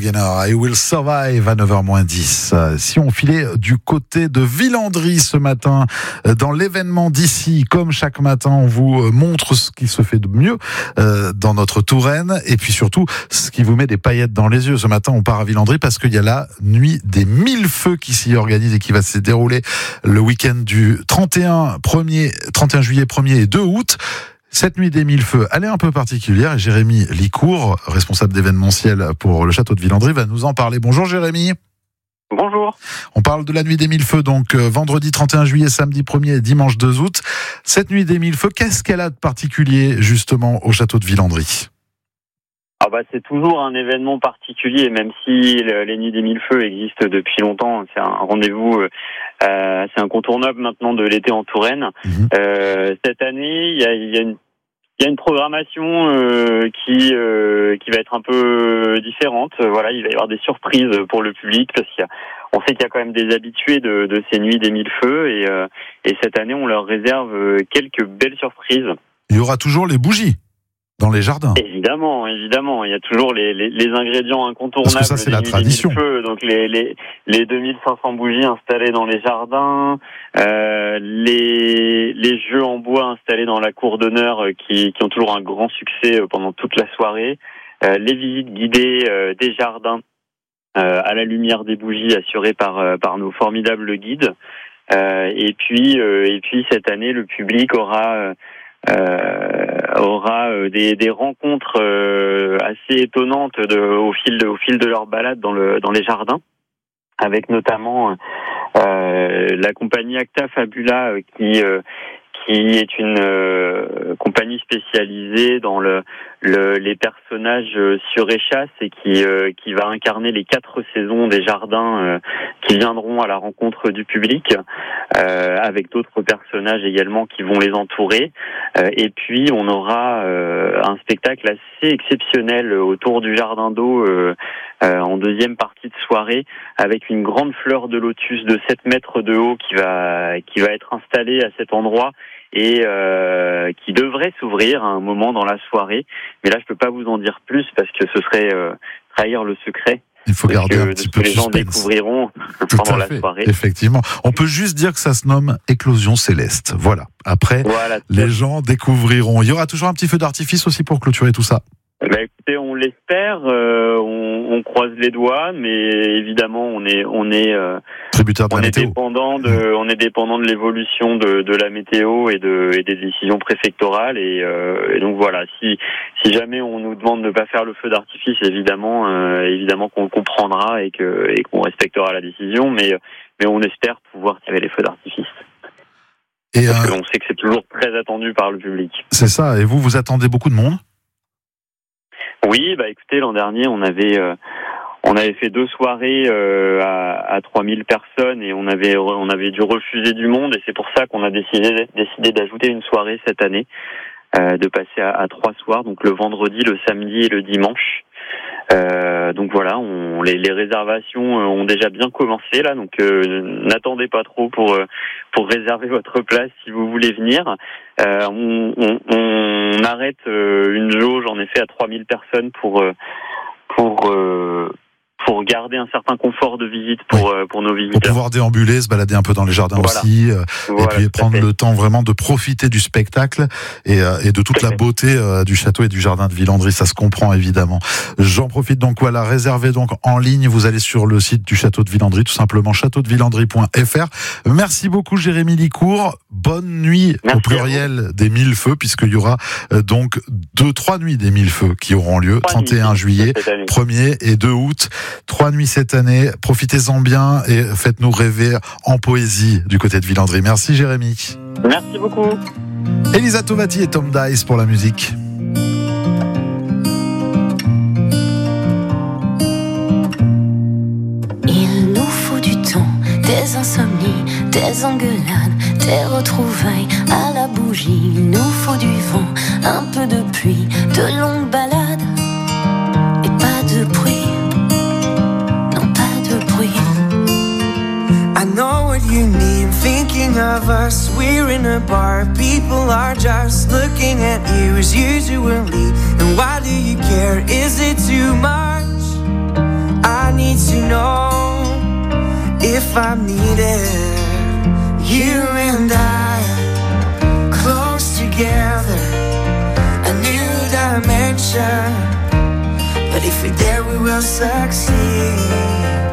Gaynor, I Will Survive à 9h-10. Si on filait du côté de Villandry ce matin, dans l'événement d'ici, comme chaque matin, on vous montre ce qui se fait de mieux dans notre Touraine, et puis surtout, ce qui vous met des paillettes dans les yeux. Ce matin, on part à Villandry parce qu'il y a la nuit des 1000 feux qui s'y organise et qui va se dérouler le week-end du 31 juillet, 1er et 2 août. Cette nuit des 1000 feux, elle est un peu particulière et Jérémy Licourt, responsable d'événementiel pour le château de Villandry, va nous en parler. Bonjour Jérémy. Bonjour. On parle de la nuit des 1000 feux, donc vendredi 31 juillet, samedi 1er et dimanche 2 août. Cette nuit des 1000 feux, qu'est-ce qu'elle a de particulier justement au château de Villandry ? C'est toujours un événement particulier, même si les nuits des 1000 feux existent depuis longtemps. C'est un rendez-vous assez incontournable maintenant de l'été en Touraine. Cette année, il y a une programmation qui va être un peu différente. Voilà, il va y avoir des surprises pour le public parce on sait qu'il y a quand même des habitués de ces nuits des 1000 feux et cette année on leur réserve quelques belles surprises. Il y aura toujours les bougies dans les jardins. Évidemment, il y a toujours les ingrédients incontournables. Parce que ça, c'est la tradition. Des 1000 feux, donc les 2500 bougies installées dans les jardins, les jeux en bois installés dans la cour d'honneur qui ont toujours un grand succès pendant toute la soirée, les visites guidées des jardins à la lumière des bougies assurées par nos formidables guides. Et puis cette année, le public aura des rencontres assez étonnantes au fil de leur balade dans les jardins, avec notamment la compagnie Acta Fabula qui est une compagnie spécialisée dans les personnages sur échasse et qui va incarner les 4 saisons des jardins qui viendront à la rencontre du public, avec d'autres personnages également qui vont les entourer. Et puis on aura un spectacle assez exceptionnel autour du jardin d'eau en deuxième partie de soirée, avec une grande fleur de lotus de 7 mètres de haut qui va être installée à cet endroit et qui devrait s'ouvrir à un moment dans la soirée. Mais là, je peux pas vous en dire plus parce que ce serait trahir le secret. Il faut garder un petit peu de suspense. Les gens découvriront pendant la soirée. Effectivement. On peut juste dire que ça se nomme Éclosion Céleste. Voilà. Après, les gens découvriront. Il y aura toujours un petit feu d'artifice aussi pour clôturer tout ça. Écoutez, on l'espère, on croise les doigts, mais évidemment, on est tributaire de la météo. On est dépendant de l'évolution de la météo et des décisions préfectorales et donc voilà. Si jamais on nous demande de ne pas faire le feu d'artifice, évidemment qu'on le comprendra et qu'on respectera la décision, mais on espère pouvoir tirer les feux d'artifice. Parce qu'on sait que c'est toujours très attendu par le public. C'est ça. Et vous attendez beaucoup de monde ? Oui, écoutez, l'an dernier, on avait fait 2 soirées à 3000 personnes et on avait dû refuser du monde et c'est pour ça qu'on a décidé d'ajouter une soirée cette année, de passer à 3 soirs, donc le vendredi, le samedi et le dimanche. Donc voilà, les réservations ont déjà bien commencé là, donc n'attendez pas trop pour réserver votre place si vous voulez venir. On arrête une jauge en effet à 3000 personnes pour garder un certain confort de visite pour nos visiteurs. Pour pouvoir déambuler, se balader un peu dans les jardins aussi, et puis prendre le temps vraiment de profiter du spectacle et de toute la beauté du château et du jardin de Villandry, ça se comprend évidemment. J'en profite donc, réservez donc en ligne, vous allez sur le site du château de Villandry, tout simplement châteaudevillandry.fr. Merci beaucoup Jérémy Licourt, bonne nuit. Merci au pluriel des 1000 feux, puisqu'il y aura donc 3 nuits des 1000 feux qui auront lieu, 31 juillet, 1er et 2 août. 3 nuits cette année, profitez-en bien et faites-nous rêver en poésie du côté de Villandry. Merci Jérémy. Merci beaucoup. Elisa Tovati et Tom Dice pour la musique. Il nous faut du temps, des insomnies, des engueulades, des retrouvailles à la bougie. Il nous faut du vent, un peu de pluie, de longues balades et pas de bruit. I know what you need, I'm thinking of us. We're in a bar, people are just looking at you as usually. And why do you care, is it too much? need to know if I'm needed. You and I, close together, a new dimension. But if we're there, we will succeed.